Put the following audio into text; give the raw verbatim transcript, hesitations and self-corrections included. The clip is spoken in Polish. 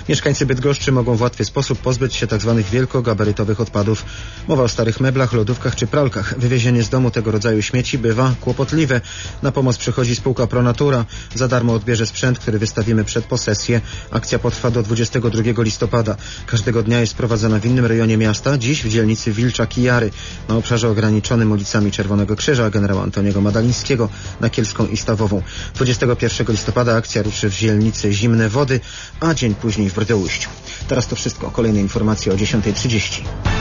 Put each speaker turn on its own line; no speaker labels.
Mieszkańcy Bydgoszczy mogą w łatwy sposób pozbyć się tzw. wielkogabarytowych odpadów. Mowa o starych meblach, lodówkach czy pralkach. Wywiezienie z domu tego rodzaju śmieci bywa kłopotliwe. Na pomoc przychodzi spółka Pronatura. Za darmo odbierze sprzęt, który wystawimy przed posesję. Akcja potrwa do dwudziestego drugiego listopada. Każdego dnia jest prowadzona w innym rejonie miasta, dziś w dzielnicy Wilczak i Jary, na obszarze ograniczonym ulicami Czerwonego Krzyża, generała Antoniego Madalińskiego, Nakielską i Stawową. dwudziestego pierwszego listopada akcja ruszy w dzielnicy Zimne Wody, a dzień później w Brdołuściu. Teraz to wszystko. Kolejne informacje o dziesiątej trzydzieści.